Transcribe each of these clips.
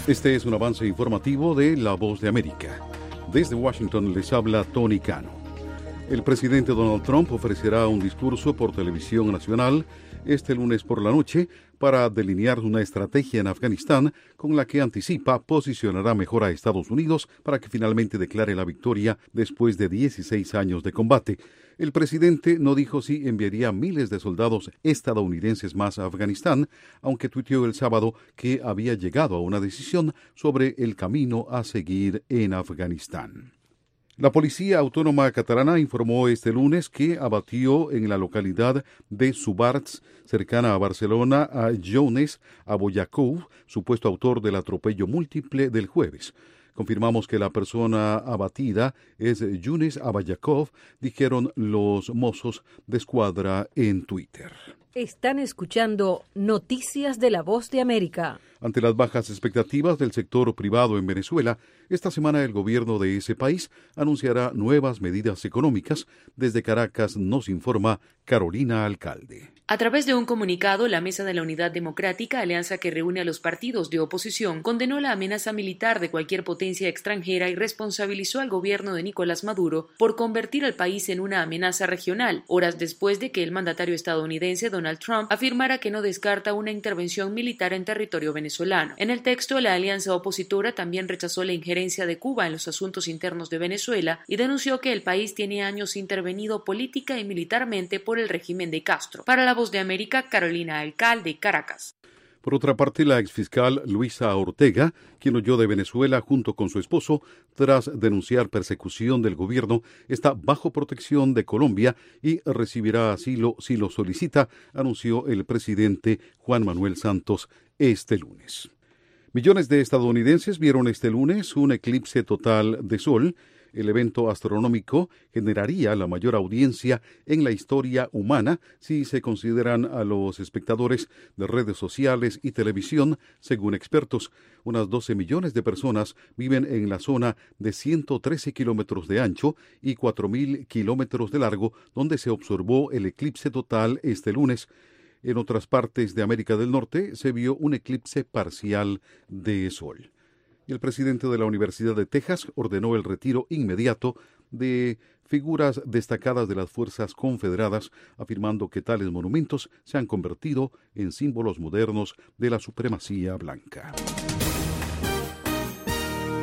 Este es un avance informativo de La Voz de América. Desde Washington les habla Tony Cano. El presidente Donald Trump ofrecerá un discurso por televisión nacional este lunes por la noche para delinear una estrategia en Afganistán con la que anticipa posicionará mejor a Estados Unidos para que finalmente declare la victoria después de 16 años de combate. El presidente no dijo si enviaría miles de soldados estadounidenses más a Afganistán, aunque tuiteó el sábado que había llegado a una decisión sobre el camino a seguir en Afganistán. La Policía Autónoma Catalana informó este lunes que abatió en la localidad de Subars, cercana a Barcelona, a Younes Aboyakov, supuesto autor del atropello múltiple del jueves. Confirmamos que la persona abatida es Younes Aboyakov, dijeron los mozos de escuadra en Twitter. Están escuchando Noticias de La Voz de América. Ante las bajas expectativas del sector privado en Venezuela, esta semana el gobierno de ese país anunciará nuevas medidas económicas. Desde Caracas nos informa Carolina Alcalde. A través de un comunicado, la Mesa de la Unidad Democrática, alianza que reúne a los partidos de oposición, condenó la amenaza militar de cualquier potencia extranjera y responsabilizó al gobierno de Nicolás Maduro por convertir al país en una amenaza regional, horas después de que el mandatario estadounidense Donald Trump afirmara que no descarta una intervención militar en territorio venezolano. En el texto, la alianza opositora también rechazó la injerencia de Cuba en los asuntos internos de Venezuela y denunció que el país tiene años intervenido política y militarmente por el régimen de Castro. Para La Voz de América, Carolina Alcalde, Caracas. Por otra parte, la exfiscal Luisa Ortega, quien huyó de Venezuela junto con su esposo tras denunciar persecución del gobierno, está bajo protección de Colombia y recibirá asilo si lo solicita, anunció el presidente Juan Manuel Santos este lunes. Millones de estadounidenses vieron este lunes un eclipse total de sol. El evento astronómico generaría la mayor audiencia en la historia humana si se consideran a los espectadores de redes sociales y televisión, según expertos. Unas 12 millones de personas viven en la zona de 113 kilómetros de ancho y 4.000 kilómetros de largo, donde se observó el eclipse total este lunes. En otras partes de América del Norte se vio un eclipse parcial de sol. El presidente de la Universidad de Texas ordenó el retiro inmediato de figuras destacadas de las fuerzas confederadas, afirmando que tales monumentos se han convertido en símbolos modernos de la supremacía blanca.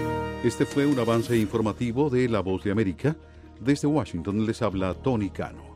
Este fue un avance informativo de La Voz de América. Desde Washington les habla Tony Cano.